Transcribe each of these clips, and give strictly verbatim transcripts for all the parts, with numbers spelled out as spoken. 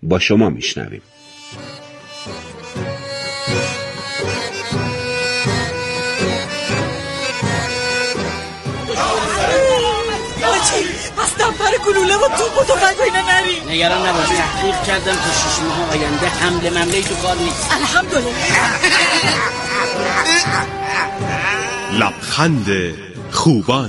با شما میشنویم. از دمپر گلوله و توپ و تفنگ و اینا نریم. نگران نباش، تحقیق کردم تا شش ماه آینده حمله ممله تو کار نیست. الحمدلله. لبخند خوبان.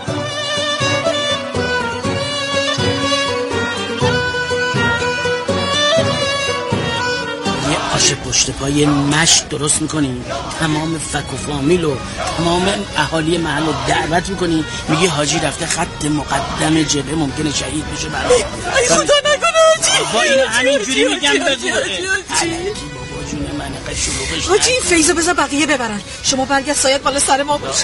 آش پشت پای مشت درست میکنی، تمام فک و فامیل و تمام اهالی محل رو دعوت میکنی، میگی حاجی رفته خط مقدم جبهه ممکنه شهید بشه. برای ای خدا نکنه حاجی. با این همینجوری میگم بگو بابا جون من قشلوقش. حاجی این فیضو بذار بقیه ببرن، شما برگرد سایت بالا سر ما باشه.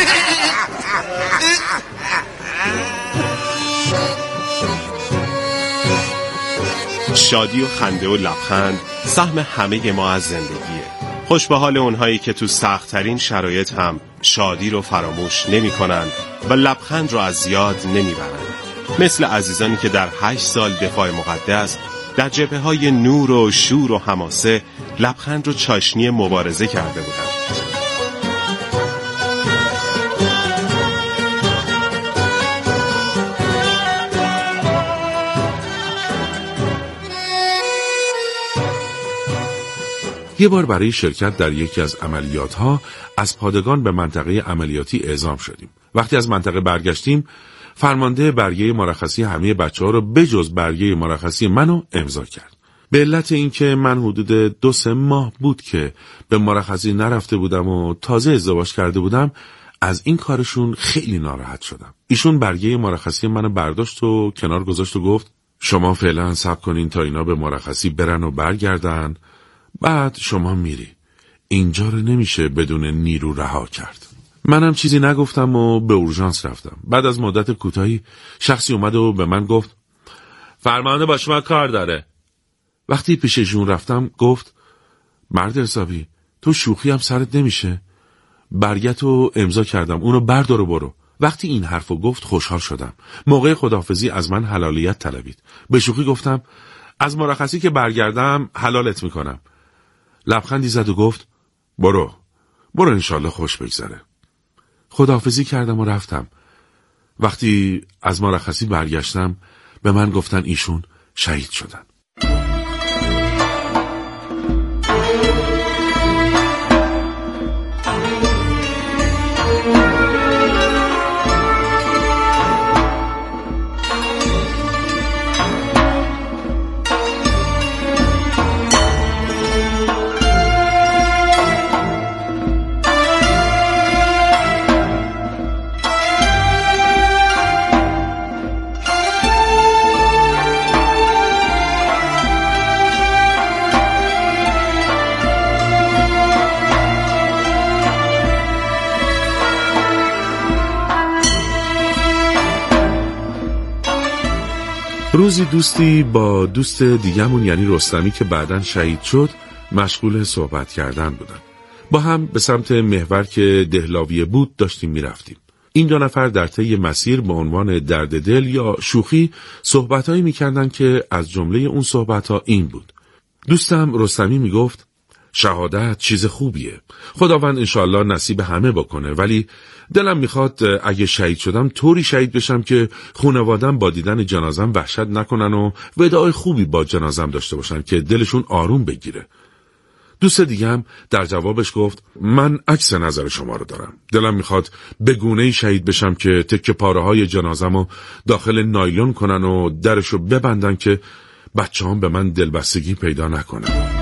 شادی و خنده و لبخند سهم همه ما از زندگیه. خوش به حال اونهایی که تو سخت‌ترین شرایط هم شادی رو فراموش نمی کنن و لبخند رو از یاد نمی برن. مثل عزیزانی که در هشت سال دفاع مقدس در جبهه‌های نور و شور و حماسه لبخند رو چاشنی مبارزه کرده بودن. یه بار برای شرکت در یکی از عملیات‌ها از پادگان به منطقه عملیاتی اعزام شدیم. وقتی از منطقه برگشتیم، فرمانده برگه مرخصی همه بچه‌ها رو بجز برگه مرخصی منو امضا کرد. به علت اینکه من حدود دو سه ماه بود که به مرخصی نرفته بودم و تازه ازدواج کرده بودم، از این کارشون خیلی ناراحت شدم. ایشون برگه مرخصی منو برداشت و کنار گذاشت و گفت شما فعلا صبر کنین تا اینا به مرخصی برن و برگردن، بعد شما میری. اینجا رو نمیشه بدون نیرو رها کرد. منم چیزی نگفتم و به اورژانس رفتم. بعد از مدت کوتاهی شخصی اومد و به من گفت فرمانده با شما کار داره. وقتی پیششون رفتم گفت مرد حسابی تو شوخی هم سرت نمیشه؟ برگتو امضا کردم، اونو بردار و برو. وقتی این حرفو گفت خوشحال شدم. موقع خداحافظی از من حلالیت طلبید. به شوخی گفتم از مرخصی که برگردم حلالت میکنم. لبخندی زد و گفت برو برو انشالله خوش بگذره. خداحافظی کردم و رفتم. وقتی از مرخصی برگشتم به من گفتن ایشون شهید شدن. روزی دوستی با دوست دیگمون یعنی رستمی که بعداً شهید شد مشغول صحبت کردن بودن. با هم به سمت محور که دهلاویه بود داشتیم میرفتیم. این دو نفر در طی مسیر به عنوان درد دل یا شوخی صحبتایی میکردن که از جمله اون صحبتها این بود. دوستم رستمی میگفت شهادت چیز خوبیه، خداوند انشالله نصیب همه بکنه، ولی دلم میخواد اگه شهید شدم طوری شهید بشم که خانواده‌ام با دیدن جنازم وحشت نکنن و وداع خوبی با جنازم داشته باشن که دلشون آروم بگیره. دوست دیگم در جوابش گفت من عکس نظر شما رو دارم. دلم میخواد به گونه‌ای شهید بشم که تکه پاره های جنازمو داخل نایلون کنن و درشو ببندن که بچه‌هام به من دلبستگی پیدا نکنن.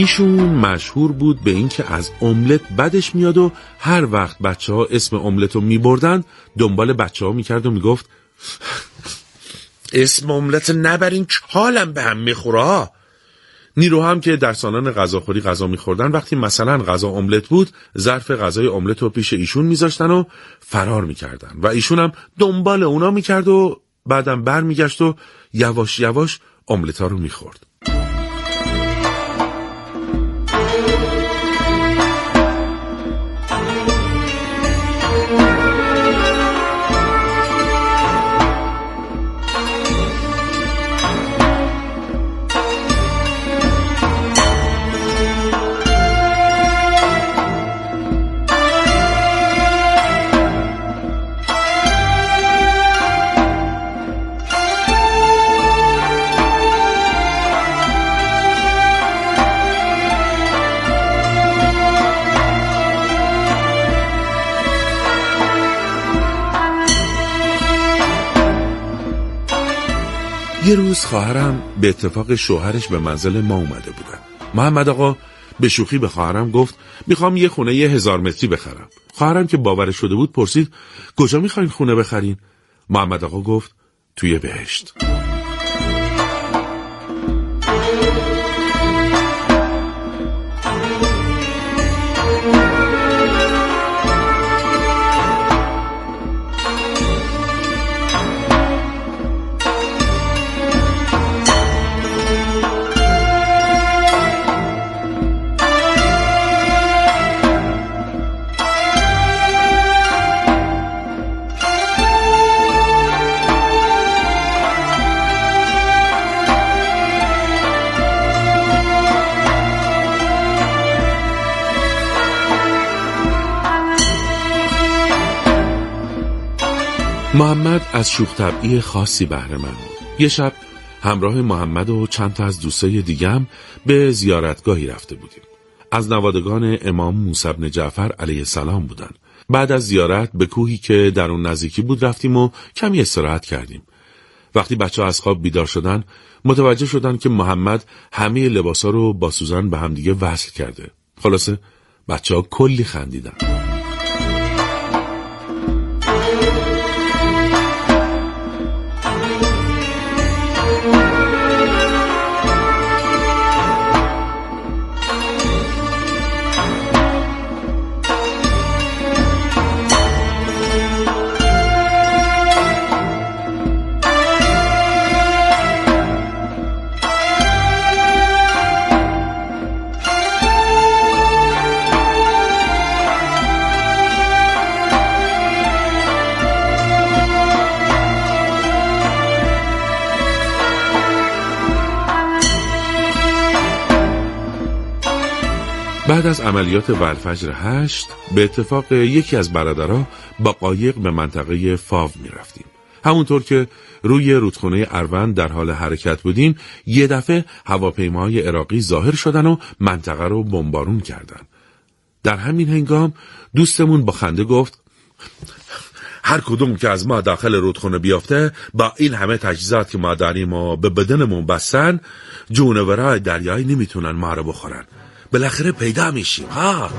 ایشون مشهور بود به این که از املت بدش میاد و هر وقت بچه ها اسم املت رو میبردن دنبال بچه ها میکرد و میگفت اسم املت نبرین که حالم به هم میخوره. نیرو هم که در سالن غذاخوری غذا میخوردن وقتی مثلا غذا املت بود ظرف غذای املت رو پیش ایشون میذاشتن و فرار میکردن و ایشون هم دنبال اونا میکرد و بعدم بر میگشت و یواش یواش املت ها رو میخورد. یه روز خواهرم به اتفاق شوهرش به منزل ما اومده بودن. محمد آقا به شوخی به خواهرم گفت میخوام یه خونه یه هزار متری بخرم. خواهرم که باورش شده بود پرسید کجا میخواین خونه بخرین؟ محمد آقا گفت توی بهشت. محمد از شوخ طبعی خاصی بهره مند بود. یه شب همراه محمد و چند تا از دوستای دیگم به زیارتگاهی رفته بودیم. از نوادگان امام موسی بن جعفر علیه السلام بودن. بعد از زیارت به کوهی که در اون نزدیکی بود رفتیم و کمی استراحت کردیم. وقتی بچه ها از خواب بیدار شدن متوجه شدن که محمد همه لباسا رو با سوزن به همدیگه وصل کرده. خلاصه بچه ها کلی خندیدن. بعد از عملیات والفجر هشت به اتفاق یکی از برادرها با قایق به منطقه فاو می رفتیم. همونطور که روی رودخونه اروند در حال حرکت بودیم یه دفعه هواپیماهای عراقی ظاهر شدن و منطقه رو بمبارون کردن. در همین هنگام دوستمون با خنده گفت هر کدوم که از ما داخل رودخونه بیافته با این همه تجهیزات که ما داریم و به بدنمون بستن جونورای دریایی نمیتونن ما رو بخورن. بالاخره پیدا میشیم ها.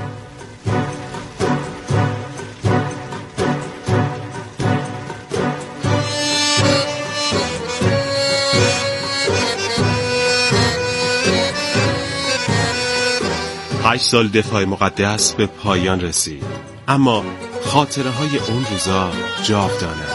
هشت سال دفاع مقدس به پایان رسید، اما خاطره های اون روزا جاودانه.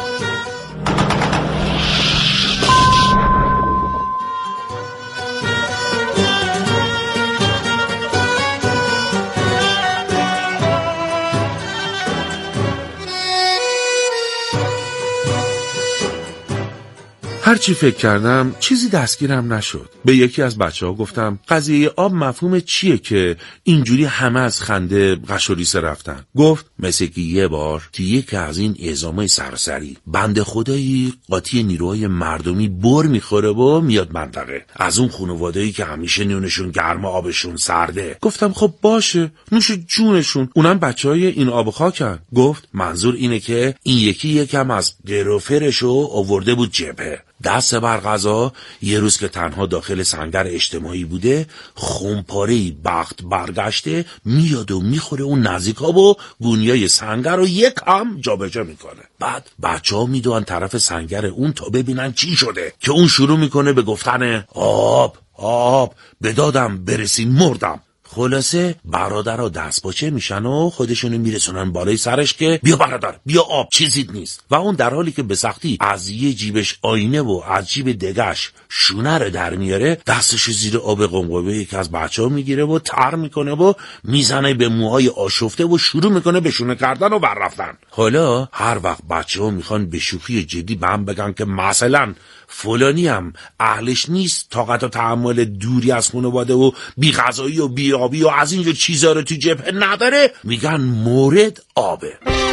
هرچی فکر کردم چیزی دستگیرم نشد. به یکی از بچه ها گفتم قضیه آب مفهوم چیه که اینجوری همه از خنده قش و ریسه رفتن؟ گفت مثل که یه بار که یکی از این اعزامای سرسری بنده خدایی قاطی نیروهای مردمی بر میخوره و میاد منطقه، از اون خانواده‌ای که همیشه نونشون گرم آبشون سرده. گفتم خب باشه، نوش جونشون، اونم بچهای این آب و خاکن. گفت منظور اینه که این یکی یکم از گروفرشو آورده بود جبهه، دست بر قضا یه روز که تنها داخل سنگر اجتماعی بوده، خونپاره‌ای بخت برگشته میاد و میخوره اون نزدیکا و گونیای سنگر رو یک هم جابجا میکنه. بعد بچه ها میدوان طرف سنگر اون تا ببینن چی شده، که اون شروع میکنه به گفتن آب آب بدادم برسی مردم. خلاصه برادرها دست باچه میشن و خودشونو میرسونن بالای سرش که بیا برادر بیا آب چیزی نیست، و اون در حالی که به سختی از یه جیبش آینه و از جیب دگش شونه رو در میاره، دستشو زیر آب قمقمه یکی از بچه‌ها میگیره و تر میکنه و میزنه به موهای آشفته و شروع میکنه به شونه کردن و بر رفتن. حالا هر وقت بچه‌ها میخوان به شوخی جدی به هم بگن که مثلا فلانی هم اهلش نیست طاقت و تحمل دوری از خانواده و بی غذایی و بی آبی و از اینجور چیزا رو تو جبهه نداره، میگن مورد آبه.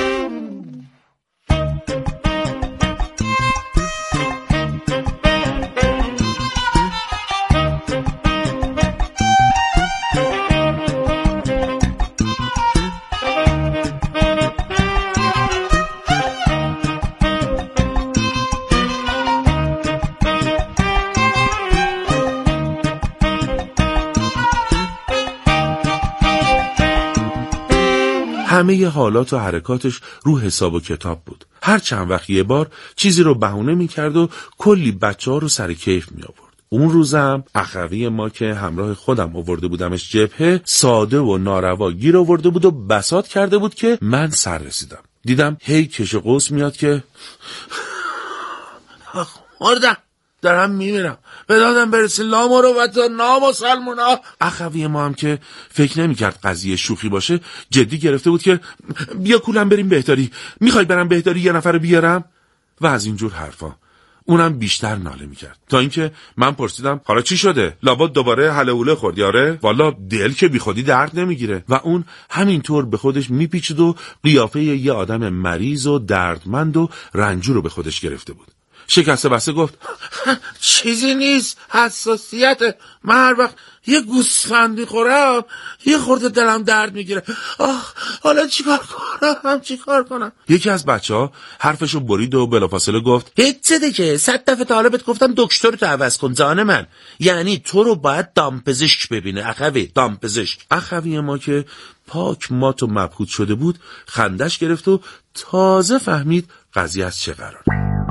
همه حالات و حرکاتش رو حساب و کتاب بود. هر چند وقت یه بار چیزی رو بهونه میکرد و کلی بچه ها رو سر کیف می آورد. اون روزم اخوی ما که همراه خودم آورده بودمش جبهه، ساده و ناروا گیر آورده بود و بساط کرده بود که من سر رسیدم. دیدم هی کش قوس میاد که مردم دارم میمیرم به دادم برسی لام رو و تا نام و سلمونا. اخوی ما هم که فکر نمی کرد قضیه شوخی باشه جدی گرفته بود که بیا کولم بریم بهداری، میخوای برم بهداری یه نفر بیارم و از اینجور حرفا. اونم بیشتر ناله میکرد تا اینکه من پرسیدم حالا چی شده؟ لابد دوباره هلهوله خوردی؟ آره والا دل که بی خودی درد نمیگیره. و اون همینطور به خودش میپیچید و قیافه یه آدم مریض و دردمند و رنجور رو به خودش گرفته بود. شکسته بسته گفت چیزی نیست، حساسیت من هر وقت یه گوسفندی خورم یه خورده دلم درد میگیره. آخ حالا چیکار کنم چیکار کنم؟ یکی از بچه ها حرفشو برید و بلافاصله گفت هیچ دیگه صد دفعه تا حالا بهت گفتم دکتر تو عوض کن جان من، یعنی تو رو باید دامپزشک ببینه اخوی، دامپزشک. اخوی ما که پاک مات و مبهوت شده بود خندش گرفت و تازه فهمید قضیه از چه قرار.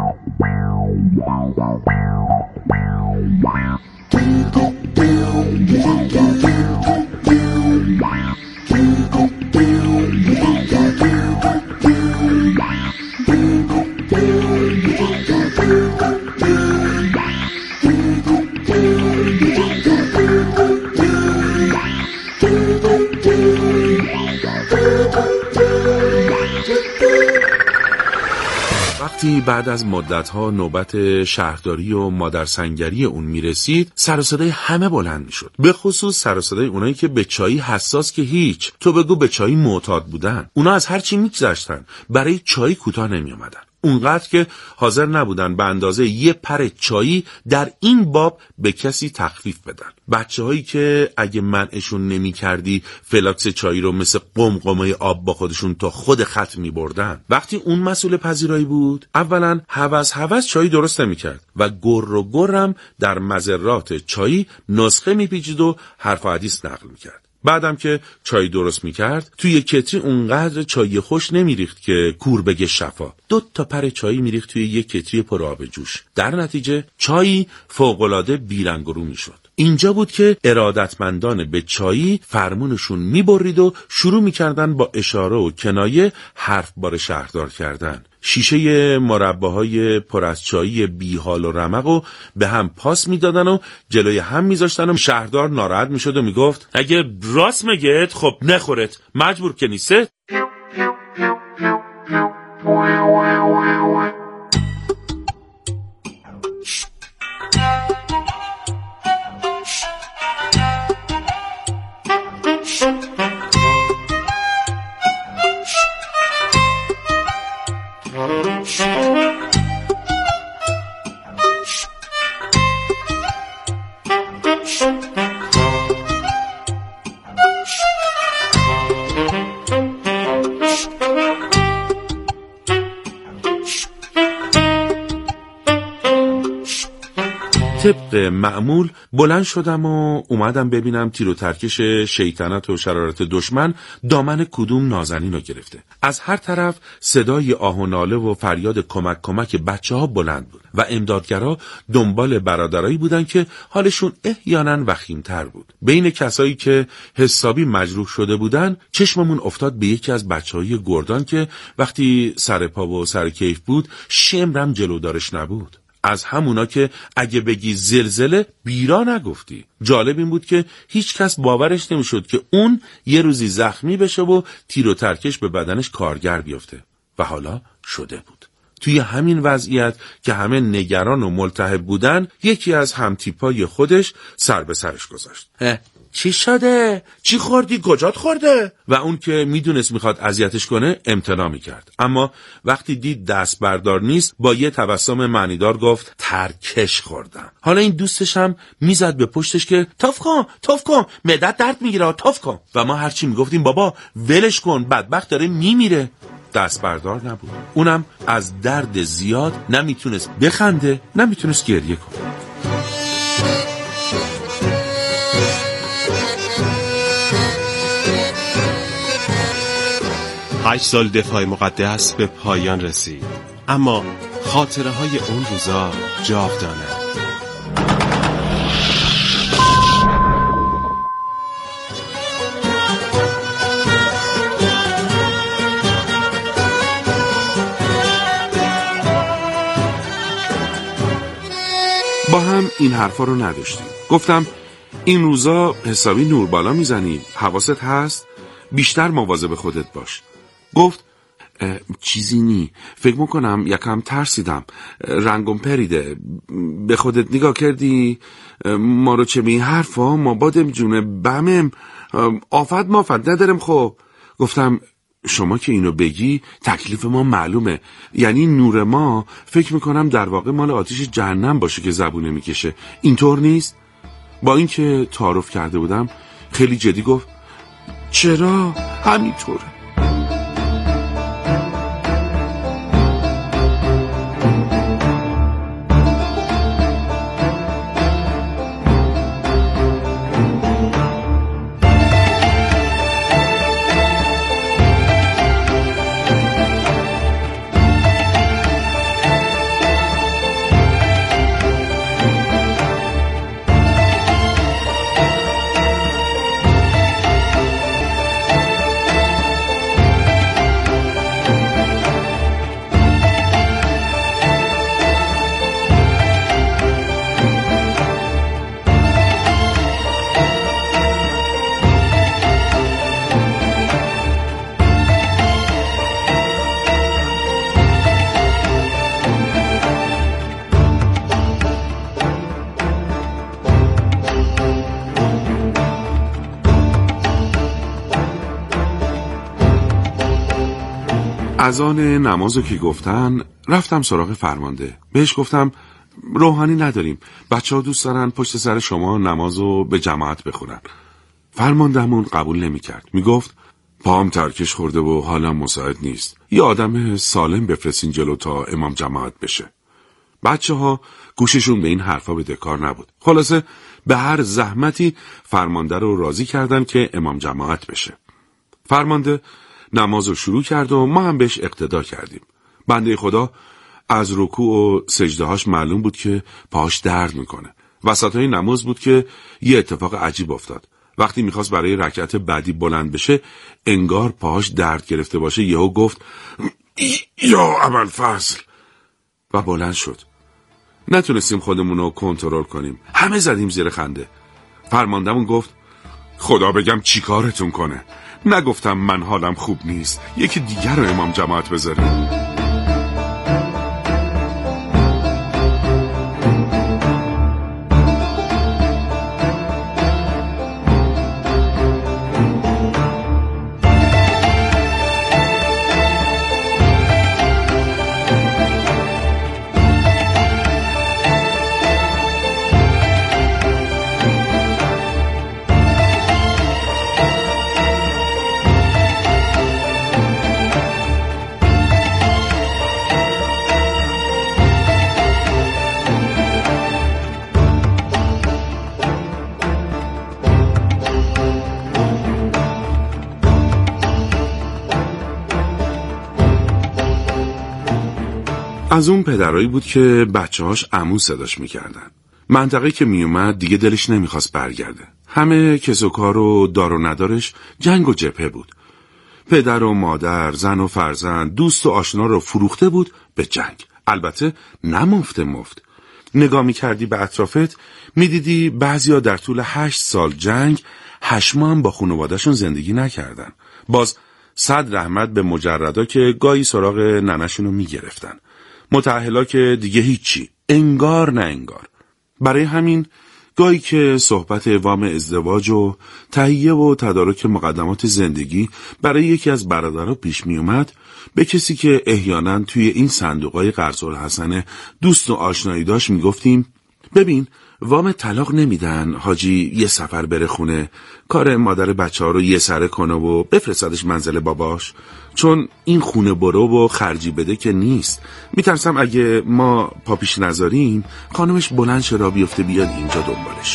وقتی بعد از مدت‌ها نوبت شهرداری و مادرسنگری اون میرسید، سر و صدای همه بلند میشد. به خصوص سر و صدای اونایی که به چایی حساس که هیچ، تو بگو به چایی معتاد بودن. اونا از هر چی میگذشتن، برای چایی کوتاه نمی اومدن. اونقدر که حاضر نبودن به اندازه یه پر چایی در این باب به کسی تخفیف بدن. بچه هایی که اگه منعشون نمی کردی فلاکس چایی رو مثل قمقمه آب با خودشون تا خود خط می بردن. وقتی اون مسئول پذیرایی بود، اولا هوس هوس چایی درست نمی کرد و گر و گرم در مزرات چایی نسخه می پیچید و حرف و حدیث نقل می کرد. بعدم که چای درست میکرد توی کتری اونقدر چای خوش نمیریخت که کور بگه شفا. دو تا پر چایی میریخت توی یک کتری پر آب جوش. در نتیجه چایی فوق‌العاده بیرنگ و رو میشد. اینجا بود که ارادتمندان به چایی فرمونشون میبرید و شروع میکردن با اشاره و کنایه حرف بار شهردار کردن. شیشه مرباهای پر از چایی بی حال و رمق و به هم پاس میدادن و جلوی هم میذاشتن و شهردار ناراحت میشد و میگفت اگه راست میگید خب نخورت، مجبور که نیسته. طبق معمول بلند شدم و اومدم ببینم تیر و ترکش شیطنت و شرارت دشمن دامن کدوم نازنین رو گرفته. از هر طرف صدای آه و ناله و فریاد کمک کمک بچه ها بلند بود و امدادگرا دنبال برادرایی بودن که حالشون احیانا وخیم‌تر بود. بین کسایی که حسابی مجروح شده بودن چشممون افتاد به یکی از بچه‌های گردان که وقتی سر پا و سر کیف بود شمرم جلودارش نبود. از همونا که اگه بگی زلزله بیرا نگفتی. جالب این بود که هیچ کس باورش نمیشد که اون یه روزی زخمی بشه و تیر و ترکش به بدنش کارگر بیفته و حالا شده بود. توی همین وضعیت که همه نگران و ملتهب بودن یکی از همتیپای خودش سر به سرش گذاشت. چی شده؟ چی خوردی؟ کجات خورده؟ و اون که میدونست میخواد اذیتش کنه امتناع میکرد. اما وقتی دید دست بردار نیست با یه تبسم معنیدار گفت ترکش خوردم. حالا این دوستش هم میزد به پشتش که تاف کن تاف کن معدت درد میگیره تاف کن و ما هرچی میگفتیم بابا ولش کن بدبخت داره میمیره. دست بردار نبود. اونم از درد زیاد نمیتونست بخنده نمیتونست گریه کنه. هشت سال دفاع مقدس به پایان رسید، اما خاطره های اون روزا جاودانه. با هم این حرفا رو نداشتیم. گفتم این روزا حسابی نور بالا میزنی، حواست هست؟ بیشتر مواظب خودت باش. گفت چیزی نی، فکر میکنم یکم ترسیدم، رنگم پریده، به خودت نگاه کردی؟ ما رو چه به این حرفا؟ ما بادم جونه بمم آفت مافت ندارم. خب گفتم شما که اینو بگی تکلیف ما معلومه، یعنی نور ما فکر میکنم در واقع مال آتش جهنم باشه که زبونه میکشه، اینطور نیست؟ با اینکه تعارف کرده بودم خیلی جدی گفت چرا؟ همینطوره. از آن نمازو که گفتن رفتم سراغ فرمانده. بهش گفتم روحانی نداریم، بچه ها دوست دارن پشت سر شما نمازو به جماعت بخونن. فرماندهمون قبول نمی کرد. می گفت پام ترکش خورده و حالم مساعد نیست، یه آدم سالم بفرستین جلو تا امام جماعت بشه. بچه ها گوششون به این حرفا به دکار نبود. خلاصه به هر زحمتی فرمانده رو راضی کردن که امام جماعت بشه. فرمانده نماز رو شروع کرد و ما هم بهش اقتدا کردیم. بنده خدا از رکوع و سجدهاش معلوم بود که پاش درد میکنه. وسطای نماز بود که یه اتفاق عجیب افتاد. وقتی میخواست برای رکعت بعدی بلند بشه انگار پاش درد گرفته باشه یهو گفت یا ابوالفضل و بلند شد. نتونستیم خودمون رو کنترل کنیم. همه زدیم زیر خنده. فرماندهمون گفت خدا بگم چی کارتون کنه. نگفتم من حالم خوب نیست، یکی دیگر رو امام جماعت بذاریم. از اون پدرایی بود که بچه هاش عمو صداش میکردن. منطقه که میومد دیگه دلش نمیخواست برگرده. همه کس و کار و دار و ندارش جنگ و جبهه بود. پدر و مادر، زن و فرزند، دوست و آشنا رو فروخته بود به جنگ. البته نه مفت مفت. نگاه میکردی به اطرافت میدیدی بعضیا در طول هشت سال جنگ هشت ماه هم با خانواده‌شون زندگی نکردن. باز صد رحمت به مجردا که گاهی سراغ ننشونو میگرفتن. متأهلا که دیگه هیچی، انگار نه انگار. برای همین گاهی که صحبت وام ازدواج و تهیه و تدارک مقدمات زندگی برای یکی از برادرها پیش می اومد، به کسی که احیانا توی این صندوقای قرض الحسن دوست و آشنایی داشت می گفتیم ببین وام طلاق نمیدن حاجی یه سفر بره خونه، کار مادر بچه ها رو یه سره کنه و بفرستادش منزل باباش، چون این خونه برو و خرجی بده که نیست. میترسم اگه ما پاپیش نذاریم خانمش بلند شه را بیفته بیاد اینجا دنبالش.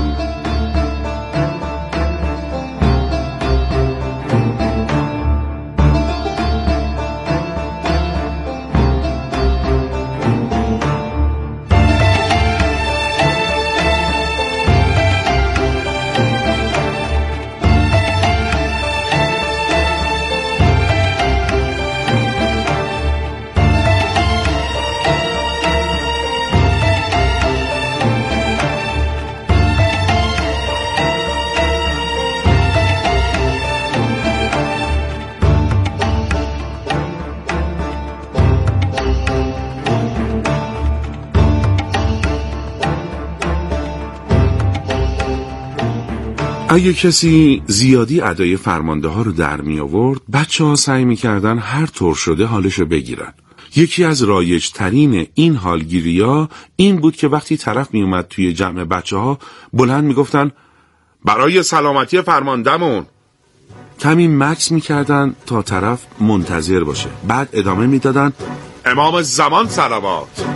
اگه کسی زیادی ادای فرمانده ها رو در می آورد، بچه ها سعی می کردن هر طور شده حالشو بگیرن. یکی از رایج ترین این حالگیری ها این بود که وقتی طرف می اومد توی جمع بچه ها بلند می گفتن برای سلامتی فرماندهمون. کمی مکس می کردن تا طرف منتظر باشه، بعد ادامه می دادن امام زمان صلوات.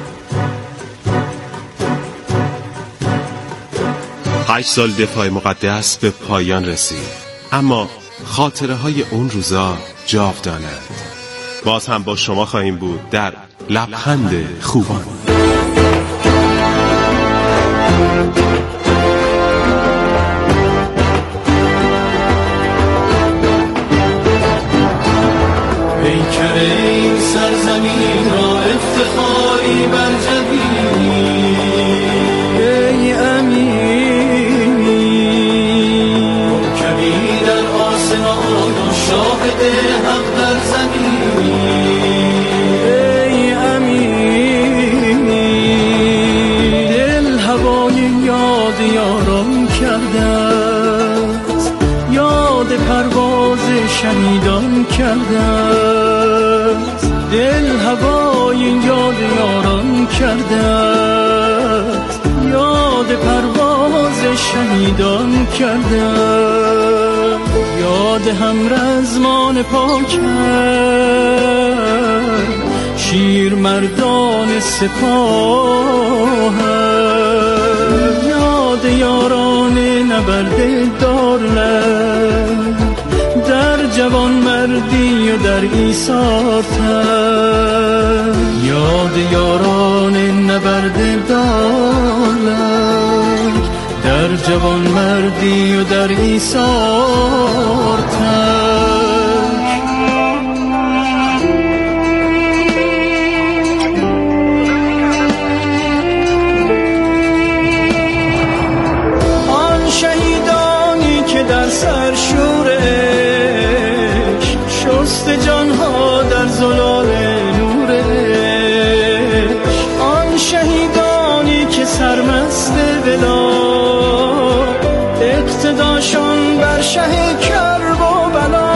هشت سال دفاع مقدس به پایان رسید، اما خاطره های اون روزا جاودانند. باز هم با شما خواهیم بود در لبخند خوبان. پیکر این سرزمین را افتخاری بر شنیدان کرده است، دل هوای یاد یاران کرده است، یاد پرواز شنیدان کرده است، یاد همرزمان پاکر شیر مردان سپاه، یاد یاران نبرد دارلند در جوان مردی و در ایثار تن، یاد یاران نبرد دارلند در جوان مردی و در ایثار تن. آن شهیدانی که در سرشوره شست جانها در زلال نورش، آن شهیدانی که سرمست بلا اقتداشان بر شه کرب و بلا،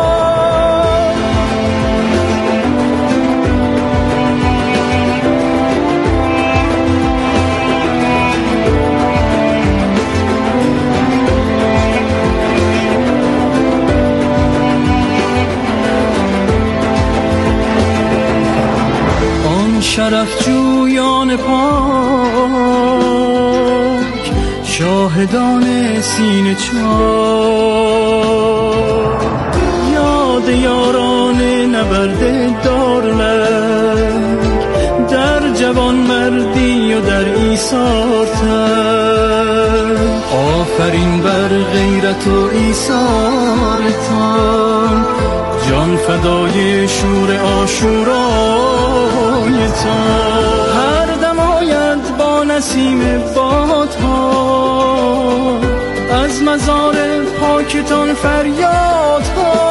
شرف جویان پاک شاهدان سینه چاک، یاد یاران نبرد دارلند عزت و ایثارتان، جان فدای شور عاشورایتان. هر دم آید با نسیم بادها، از مزار پاکتان فریادها.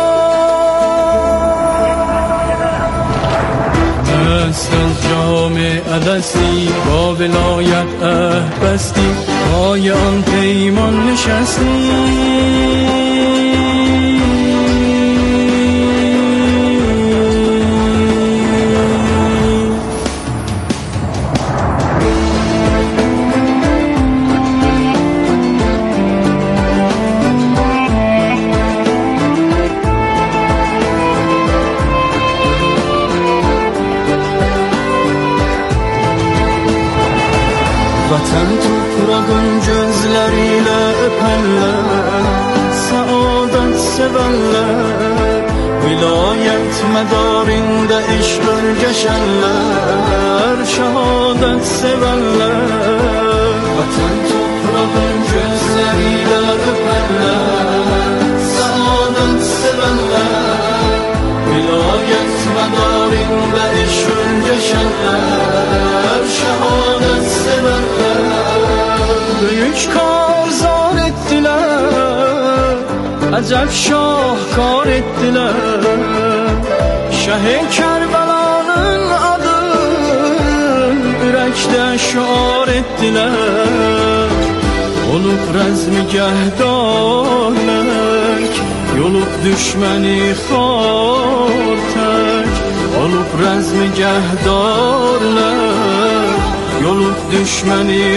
مست از جام الستی، با ولایت عهد بستی، پای آن پیمان نشستی. Vatan toprağın gözleriyle öpenler, saadet sevenler, vilayet medarinde işler geçenler, şehadet sevenler. Vatan toprağın gözleriyle öpenler, saadet sevenler, vilayet medarinde işler geçenler, şehadet sevenler. Büyük karzar ettiler, acep şahkar ettiler. Şeh-i Kerbela'nın adın yürekte şuar ettiler. Olup rezmi gehdarlek, yolup düşmeni khar tek. Olup rezmi gehdarlek, yolup düşmeni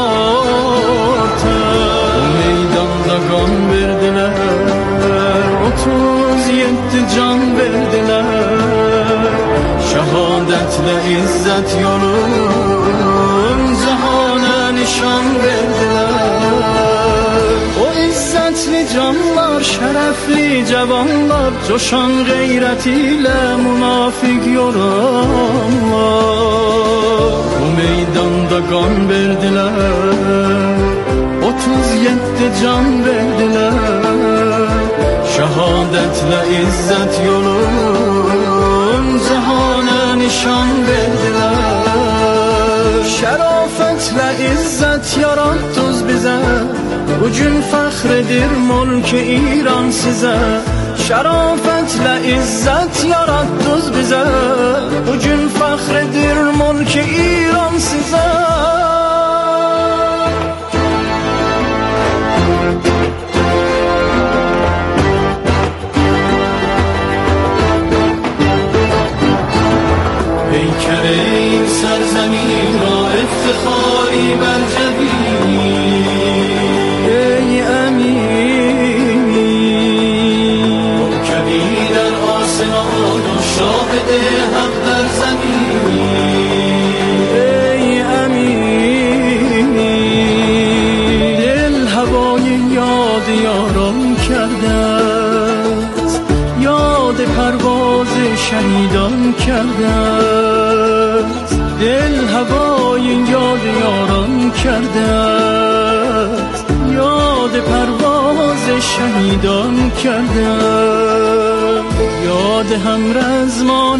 xater. Meydanda kan verdiler, otuz yedi can verdiler. Şehadetle izzet yolun cihana nişan verdiler. O izzetli canlar, şerefli cevanlar, coşan gayretiyle münafık yoranlar. Bu meydanda kan verdiler, otuz yedi can verdiler. Şehadetle izzet yolun cihana nişan verdiler. Şerafetle izzet yarattınız bize, bugün fəxredir mülk-i İran size. Şerafetle izzet yarattınız bize, bugün fəxredir mülk-i İran size. پیکر این سرزمین را افتخاری برجبین. ای امین موکبی در آسمان و شاهد حق در زمین. ای امین دل هوای یاد یاران کرده است، یاد پرواز شهیدان کرده است. دل هوای یاد یاران کرده است، یاد پرواز شهیدان کرده است. یاد همرزمان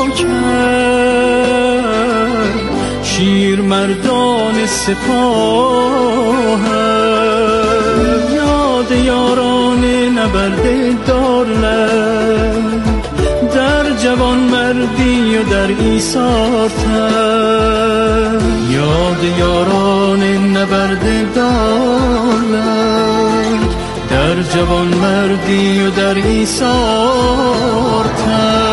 پاکر شیر مردان سپاه، یاد یاران نبرد دارلند در جوان مردی و در ایثار تن. یاد یاران نبرد دارلند در جوان مردی و در ایثار تن.